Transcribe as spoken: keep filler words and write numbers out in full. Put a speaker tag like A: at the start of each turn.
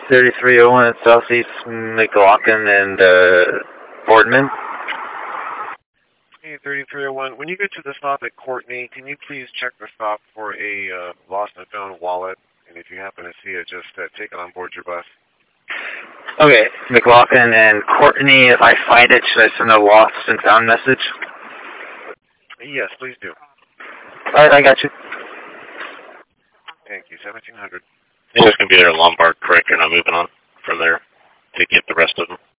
A: thirty-three oh one Southeast McLaughlin and uh, Boardman.
B: Hey, thirty-three oh one, when you get to the stop at Courtney, can you please check the stop for a uh, lost and found wallet? And if you happen to see it, just uh, take it on board your bus.
A: Okay, McLaughlin and Courtney, if I find it, should I send a lost and found message?
B: Yes, please do.
A: Alright, I got you.
B: Thank you, seventeen hundred.
C: It's just going to be there at Lombard Creek, and I'm moving on from there to get the rest of them.